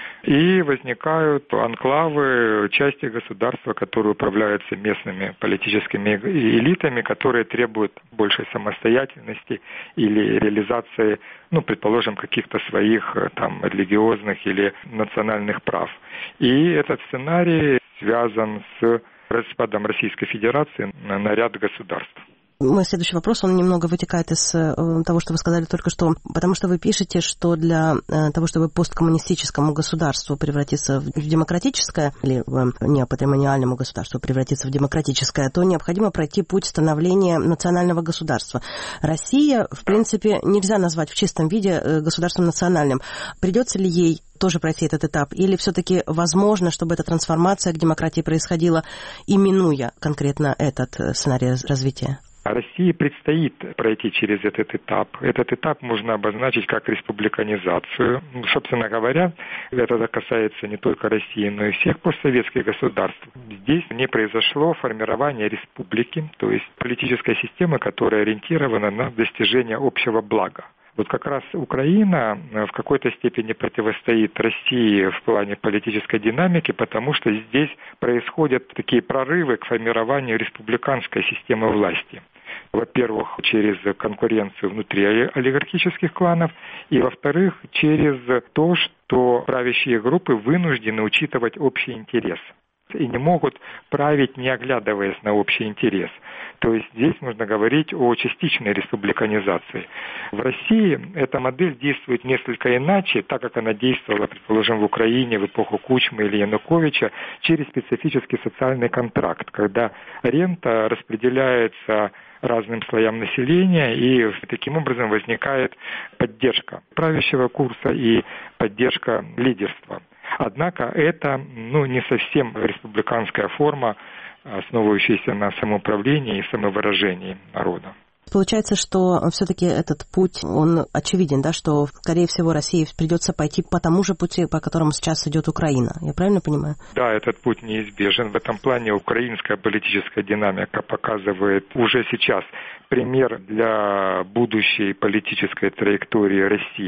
и возникают анклавы, части государства, которые управляются местными политическими элитами, которые требуют большей самостоятельности или реализации, ну, предположим, каких-то своих там религиозных или национальных прав. И этот сценарий связан с распадом Российской Федерации на ряд государств. Мой следующий вопрос, он немного вытекает из того, что вы сказали только что, потому что вы пишете, что для того, чтобы посткоммунистическому государству превратиться в демократическое, или в неопатримониальному государству превратиться в демократическое, то необходимо пройти путь становления национального государства. Россия, в принципе, нельзя назвать в чистом виде государством национальным. Придется ли ей тоже пройти этот этап? Или все-таки возможно, чтобы эта трансформация к демократии происходила, именуя конкретно этот сценарий развития? России предстоит пройти через этот этап. Этот этап можно обозначить как республиканизацию. Собственно говоря, это касается не только России, но и всех постсоветских государств. Здесь не произошло формирование республики, то есть политической системы, которая ориентирована на достижение общего блага. Вот как раз Украина в какой-то степени противостоит России в плане политической динамики, потому что здесь происходят такие прорывы к формированию республиканской системы власти. Во-первых, через конкуренцию внутри олигархических кланов, и, во-вторых, через то, что правящие группы вынуждены учитывать общий интерес и не могут править, не оглядываясь на общий интерес. То есть здесь можно говорить о частичной республиканизации. В России эта модель действует несколько иначе, так как она действовала, предположим, в Украине в эпоху Кучмы или Януковича, через специфический социальный контракт, когда рента распределяется разным слоям населения, и таким образом возникает поддержка правящего курса и поддержка лидерства. Однако это ну, не совсем республиканская форма, основывающаяся на самоуправлении и самовыражении народа. Получается, что все-таки этот путь, он очевиден, да, что, скорее всего, России придется пойти по тому же пути, по которому сейчас идет Украина. Я правильно понимаю? Да, этот путь неизбежен. В этом плане украинская политическая динамика показывает уже сейчас пример для будущей политической траектории России.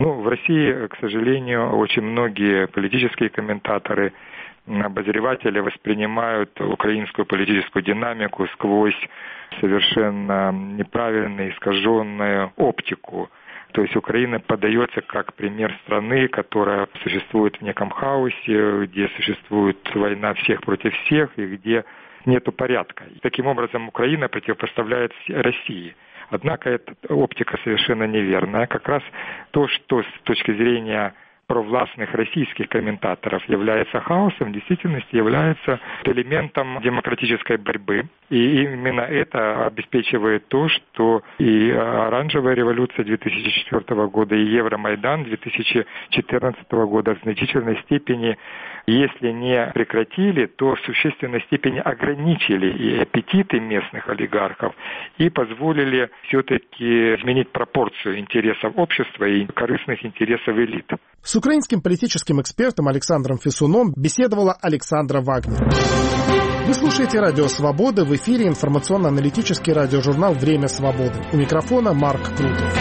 Ну, в России, к сожалению, очень многие политические комментаторы, обозреватели воспринимают украинскую политическую динамику сквозь совершенно неправильную, искаженную оптику. То есть Украина подается как пример страны, которая существует в неком хаосе, где существует война всех против всех и где нету порядка. И таким образом Украина противопоставляет России. Однако эта оптика совершенно неверная. Как раз то, что с точки зрения провластных российских комментаторов является хаосом, в действительности является элементом демократической борьбы. И именно это обеспечивает то, что и оранжевая революция две тысячи четвёртого года, и Евромайдан две тысячи четырнадцатого года в значительной степени, если не прекратили, то в существенной степени ограничили и аппетиты местных олигархов и позволили все-таки изменить пропорцию интересов общества и корыстных интересов элит. С украинским политическим экспертом Александром Фесуном беседовала Александра Вагнер. Вы слушаете «Радио Свобода», в эфире информационно-аналитический радиожурнал «Время свободы». У микрофона Марк Крутов.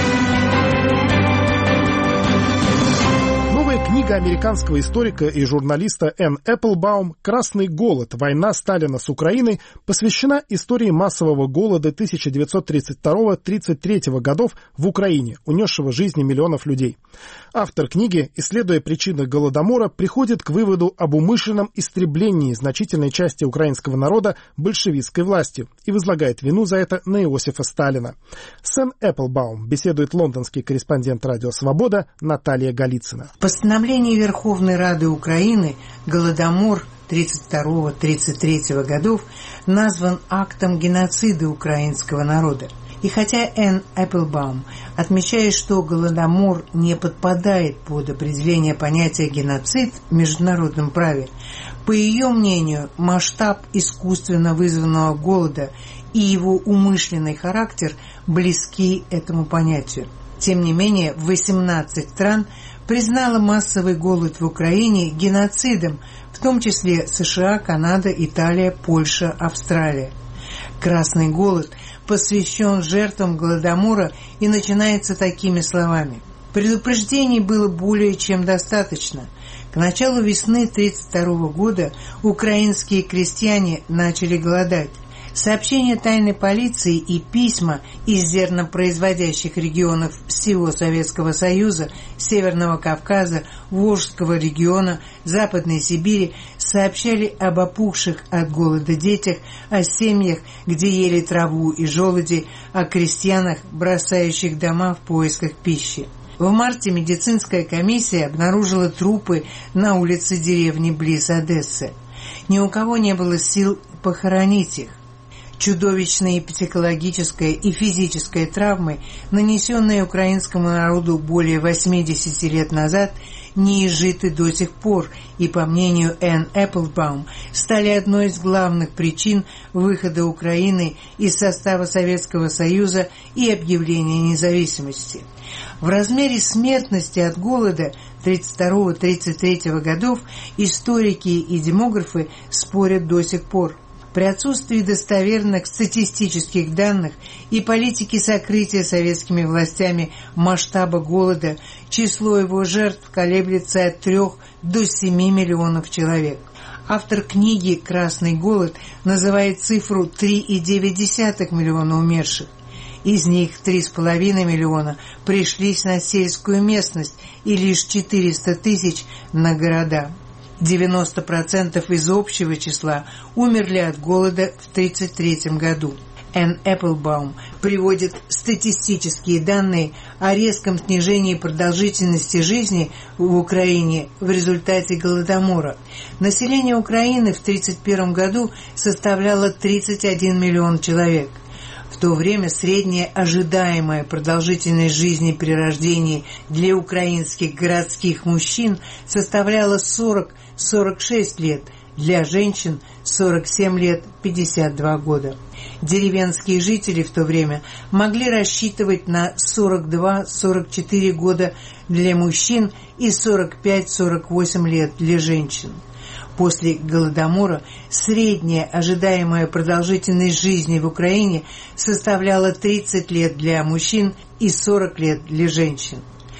Новая книга американского историка и журналиста Энн Эпплбаум «Красный голод. Война Сталина с Украиной» посвящена истории массового голода тысяча девятьсот тридцать второго — тридцать третьего годов в Украине, унесшего жизни миллионов людей. Автор книги, исследуя причины Голодомора, приходит к выводу об умышленном истреблении значительной части украинского народа большевистской властью и возлагает вину за это на Иосифа Сталина. С Энн Эпплбаум беседует лондонский корреспондент «Радио Свобода» Наталья Голицына. В постановлении Верховной Рады Украины Голодомор тридцать второго — тридцать третьего годов назван актом геноцида украинского народа. И хотя Энн Эпплбаум отмечает, что Голодомор не подпадает под определение понятия «геноцид» в международном праве, по ее мнению, масштаб искусственно вызванного голода и его умышленный характер близки этому понятию. Тем не менее, восемнадцать стран признало массовый голод в Украине геноцидом, в том числе США, Канада, Италия, Польша, Австралия. «Красный голод» посвящен жертвам Голодомора и начинается такими словами. Предупреждений было более чем достаточно. К началу весны тысяча девятьсот тридцать второго года украинские крестьяне начали голодать. Сообщения тайной полиции и письма из зернопроизводящих регионов всего Советского Союза, Северного Кавказа, Волжского региона, Западной Сибири сообщали об опухших от голода детях, о семьях, где ели траву и желуди, о крестьянах, бросающих дома в поисках пищи. В марте медицинская комиссия обнаружила трупы на улице деревни близ Одессы. Ни у кого не было сил похоронить их. Чудовищные психологические и физические травмы, нанесенные украинскому народу более восьмидесяти лет назад, не изжиты до сих пор и, по мнению Энн Эпплбаум, стали одной из главных причин выхода Украины из состава Советского Союза и объявления независимости. В размере смертности от голода тридцать второго — тридцать третьего годов историки и демографы спорят до сих пор. При отсутствии достоверных статистических данных и политики сокрытия советскими властями масштаба голода, число его жертв колеблется от трех до семи миллионов человек. Автор книги «Красный голод» называет цифру три целых девять десятых миллиона умерших. Из них три с половиной миллиона пришлись на сельскую местность и лишь четыреста тысяч на города. девяносто процентов из общего числа умерли от голода в тридцать третьем году. Энн Эпплбаум приводит статистические данные о резком снижении продолжительности жизни в Украине в результате Голодомора. Население Украины в тридцать первом году составляло тридцать один миллион человек. В то время средняя ожидаемая продолжительность жизни при рождении для украинских городских мужчин составляла сорок — сорок шесть лет, для женщин сорок семь лет — пятьдесят два года. Деревенские жители в то время могли рассчитывать на сорок два — сорок четыре года для мужчин и сорок пять — сорок восемь лет для женщин. После Голодомора средняя ожидаемая продолжительность жизни в Украине составляла тридцать лет для мужчин и сорок лет для женщин.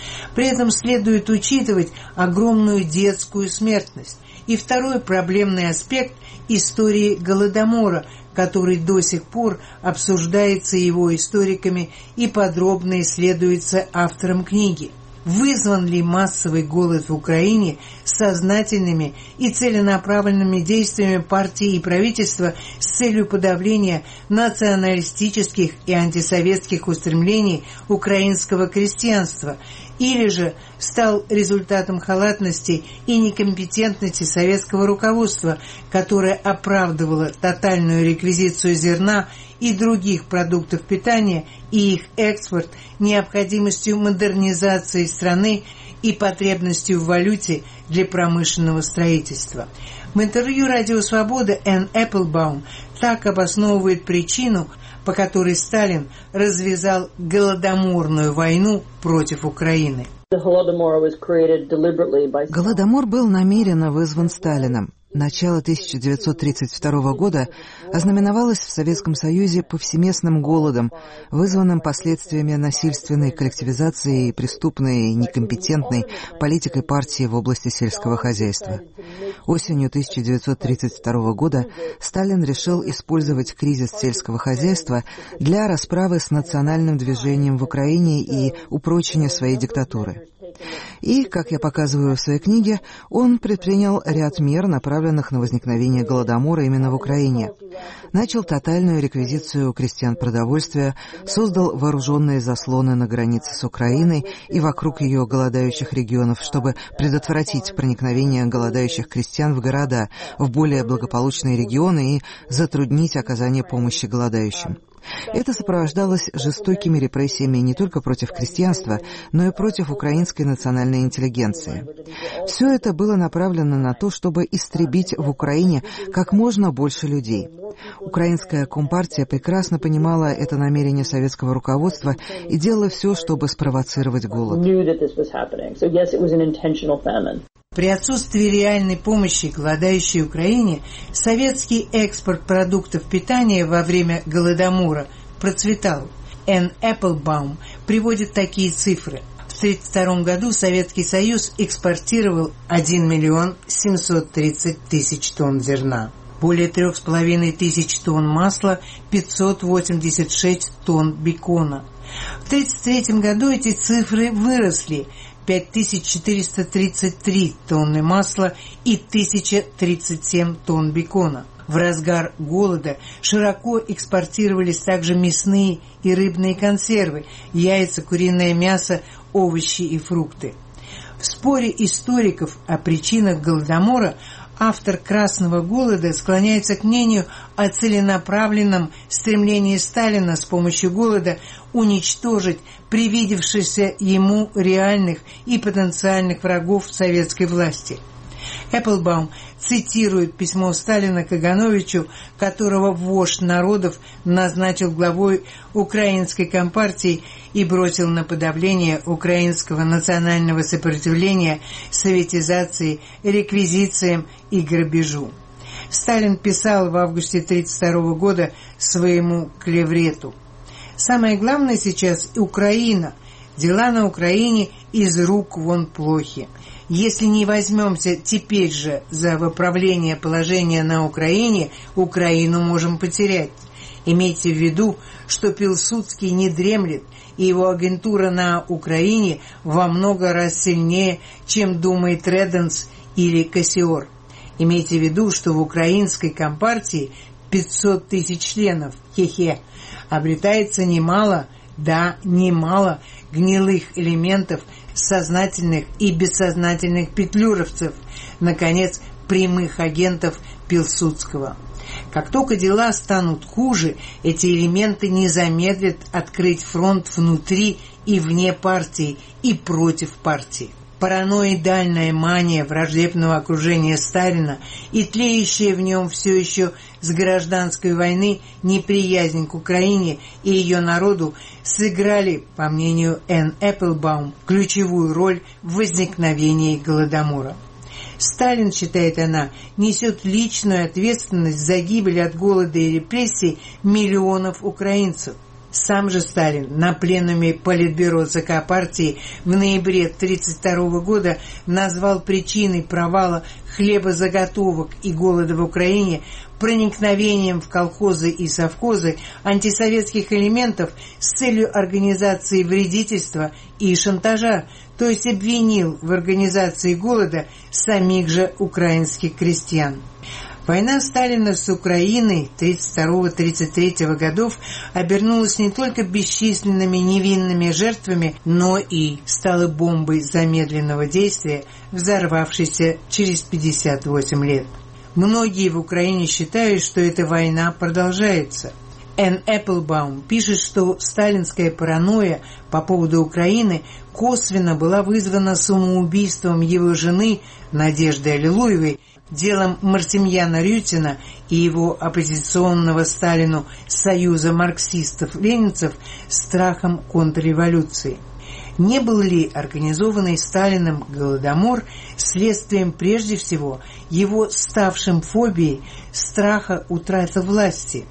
При этом следует учитывать огромную детскую смертность. И второй проблемный аспект истории Голодомора, который до сих пор обсуждается его историками и подробно исследуется автором книги. Вызван ли массовый голод в Украине сознательными и целенаправленными действиями партии и правительства с целью подавления националистических и антисоветских устремлений украинского крестьянства, или же стал результатом халатности и некомпетентности советского руководства, которое оправдывало тотальную реквизицию зерна и других продуктов питания и их экспорт необходимостью модернизации страны и потребностью в валюте для промышленного строительства. В интервью «Радио Свобода» Энн Эпплбаум так обосновывает причину, по которой Сталин развязал голодоморную войну против Украины. Голодомор был намеренно вызван Сталином. Начало тысяча девятьсот тридцать второго года ознаменовалось в Советском Союзе повсеместным голодом, вызванным последствиями насильственной коллективизации и преступной, некомпетентной политикой партии в области сельского хозяйства. Осенью тысяча девятьсот тридцать второго года Сталин решил использовать кризис сельского хозяйства для расправы с национальным движением в Украине и упрочения своей диктатуры. И, как я показываю в своей книге, он предпринял ряд мер, направленных на возникновение голодомора именно в Украине. Начал тотальную реквизицию крестьян продовольствия, создал вооруженные заслоны на границе с Украиной и вокруг ее голодающих регионов, чтобы предотвратить проникновение голодающих крестьян в города, в более благополучные регионы и затруднить оказание помощи голодающим. Это сопровождалось жестокими репрессиями не только против крестьянства, но и против украинской национальной интеллигенции. Все это было направлено на то, чтобы истребить в Украине как можно больше людей. Украинская компартия прекрасно понимала это намерение советского руководства и делала все, чтобы спровоцировать голод. При отсутствии реальной помощи голодающей Украине советский экспорт продуктов питания во время Голодомора процветал. Энн Эпплбаум приводит такие цифры. В тысяча девятьсот тридцать втором году Советский Союз экспортировал один миллион семьсот тридцать тысяч тонн зерна, более трех с половиной тысяч тонн масла, пятьсот восемьдесят шесть тонн бекона. В тысяча девятьсот тридцать третьем году эти цифры выросли: пять тысяч четыреста тридцать три тонны масла и тысяча тридцать семь тонн бекона. В разгар голода широко экспортировались также мясные и рыбные консервы, яйца, куриное мясо, овощи и фрукты. В споре историков о причинах Голодомора автор «Красного голода» склоняется к мнению о целенаправленном стремлении Сталина с помощью голода уничтожить привидевшихся ему реальных и потенциальных врагов советской власти. Эпплбаум цитирует письмо Сталина Кагановичу, которого вождь народов назначил главой украинской компартии и бросил на подавление украинского национального сопротивления, советизации, реквизициям и грабежу. Сталин писал в августе тысяча девятьсот тридцать второго года своему клеврету: «Самое главное сейчас Украина. Дела на Украине из рук вон плохи. Если не возьмемся теперь же за выправление положения на Украине, Украину можем потерять. Имейте в виду, что Пилсудский не дремлет, и его агентура на Украине во много раз сильнее, чем думает Реденс или Кассиор. Имейте в виду, что в украинской компартии пятьсот тысяч членов, хе-хе, обретается немало, да, немало гнилых элементов, сознательных и бессознательных петлюровцев, наконец, прямых агентов Пилсудского. Как только дела станут хуже, эти элементы не замедлят открыть фронт внутри и вне партии и против партии. Параноидальная мания враждебного окружения Сталина и тлеющая в нем все еще с гражданской войны неприязнь к Украине и ее народу сыграли, по мнению Энн Эпплбаум, ключевую роль в возникновении Голодомора. Сталин, считает она, несет личную ответственность за гибель от голода и репрессий миллионов украинцев. Сам же Сталин на пленуме Политбюро ЦК партии в ноябре тысяча девятьсот тридцать второго года назвал причиной провала хлебозаготовок и голода в Украине проникновением в колхозы и совхозы антисоветских элементов с целью организации вредительства и шантажа, то есть обвинил в организации голода самих же украинских крестьян. Война Сталина с Украиной тридцать второго — тридцать третьего годов обернулась не только бесчисленными невинными жертвами, но и стала бомбой замедленного действия, взорвавшейся через пятьдесят восемь лет. Многие в Украине считают, что эта война продолжается. Энн Эпплбаум пишет, что сталинская паранойя по поводу Украины косвенно была вызвана самоубийством его жены Надежды Аллилуевой, делом Марсемьяна Рютина и его оппозиционного Сталину союза марксистов-ленинцев страхом контрреволюции. Не был ли организованный Сталиным Голодомор следствием прежде всего его ставшим фобией страха утраты власти?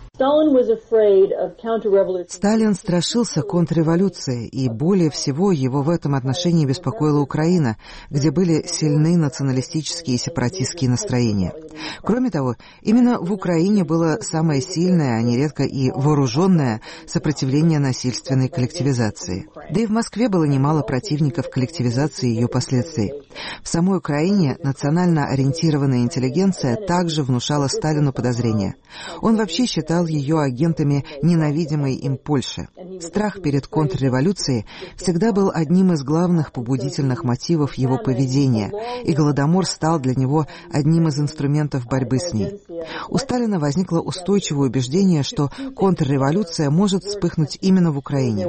Сталин страшился контрреволюции, и более всего его в этом отношении беспокоила Украина, где были сильны националистические и сепаратистские настроения. Кроме того, именно в Украине было самое сильное, а нередко и вооруженное сопротивление насильственной коллективизации. Да и в Москве было немало противников коллективизации и ее последствий. В самой Украине национально ориентированная интеллигенция также внушала Сталину подозрения. Он вообще считал ее агентами ненавидимой им Польши. Страх перед контрреволюцией всегда был одним из главных побудительных мотивов его поведения, и Голодомор стал для него одним из инструментов борьбы с ней. У Сталина возникло устойчивое убеждение, что контрреволюция может вспыхнуть именно в Украине.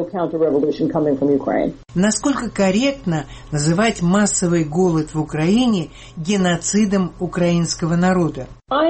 Насколько корректно называть массовый голод в Украине геноцидом украинского народа?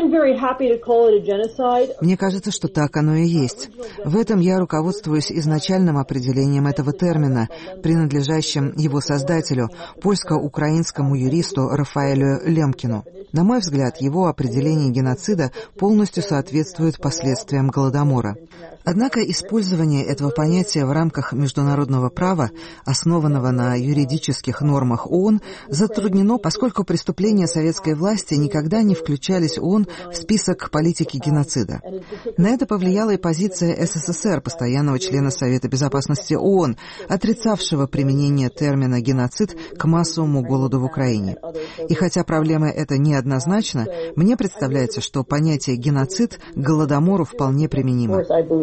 Мне кажется, что так оно и есть. В этом я руководствуюсь изначальным определением этого термина, принадлежащим его создателю, польско-украинскому юристу Рафаэлю Лемкину. На мой взгляд, его определение геноцида полностью соответствует последствиям Голодомора. Однако использование этого понятия в рамках международного права, основанного на юридических нормах ООН, затруднено, поскольку преступления советской власти никогда не включались ООН в список политики геноцида. На это повлияла и позиция СССР, постоянного члена Совета Безопасности ООН, отрицавшего применение термина «геноцид» к массовому голоду в Украине. И хотя проблема эта неоднозначна, мне представляется, что понятие «геноцид» к Голодомору вполне применимо.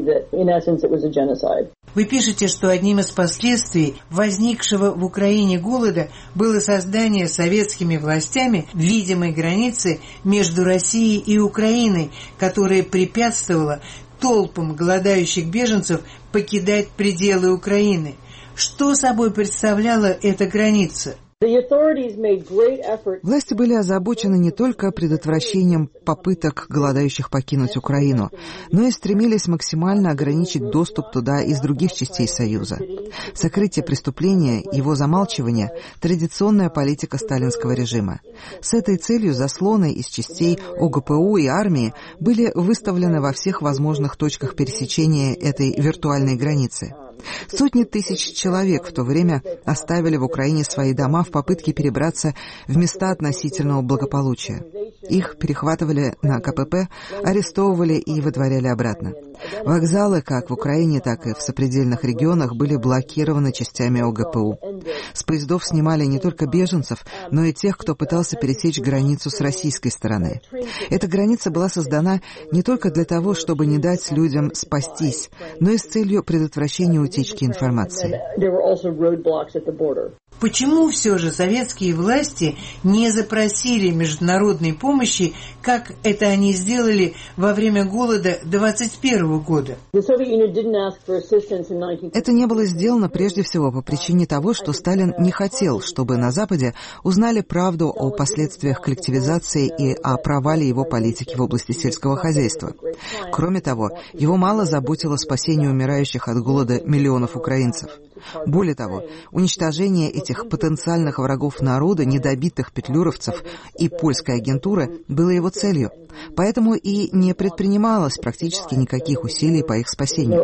Вы пишете, что одним из последствий возникшего в Украине голода было создание советскими властями видимой границы между Россией и Украиной, которая препятствовала толпам голодающих беженцев покидать пределы Украины. Что собой представляла эта граница? Власти были озабочены не только предотвращением попыток голодающих покинуть Украину, но и стремились максимально ограничить доступ туда из других частей Союза. Сокрытие преступления, его замалчивание – традиционная политика сталинского режима. С этой целью заслоны из частей ОГПУ и армии были выставлены во всех возможных точках пересечения этой виртуальной границы. Сотни тысяч человек в то время оставили в Украине свои дома в попытке перебраться в места относительного благополучия. Их перехватывали на КПП, арестовывали и выдворяли обратно. Вокзалы как в Украине, так и в сопредельных регионах были блокированы частями ОГПУ. С поездов снимали не только беженцев, но и тех, кто пытался пересечь границу с российской стороны. Эта граница была создана не только для того, чтобы не дать людям спастись, но и с целью предотвращения утечки информации. Почему все же советские власти не запросили международной помощи, как это они сделали во время голода двадцать первого года? Это не было сделано прежде всего по причине того, что Сталин не хотел, чтобы на Западе узнали правду о последствиях коллективизации и о провале его политики в области сельского хозяйства. Кроме того, его мало заботило спасение умирающих от голода миллионов украинцев. Более того, уничтожение этих потенциальных врагов народа, недобитых петлюровцев и польской агентуры было его целью. Поэтому и не предпринималось практически никаких усилий по их спасению.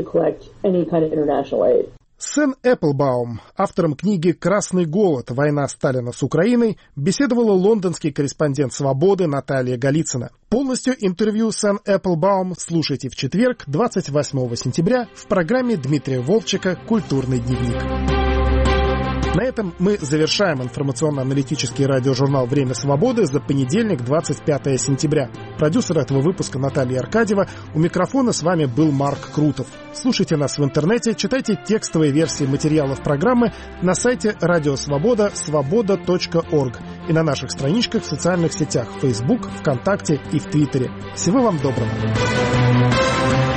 Сэм Эпплбаум, автором книги «Красный голод. Война Сталина с Украиной», беседовала лондонский корреспондент «Свободы» Наталья Голицына. Полностью интервью Сэм Эпплбаум слушайте в четверг, двадцать восьмого сентября, в программе Дмитрия Волчека «Культурный дневник». На этом мы завершаем информационно-аналитический радиожурнал «Время свободы» за понедельник, двадцать пятого сентября. Продюсер этого выпуска Наталья Аркадьева. У микрофона с вами был Марк Крутов. Слушайте нас в интернете, читайте текстовые версии материалов программы на сайте Радио Свобода свобода точка орг и на наших страничках в социальных сетях Facebook, ВКонтакте и в Твиттере. Всего вам доброго!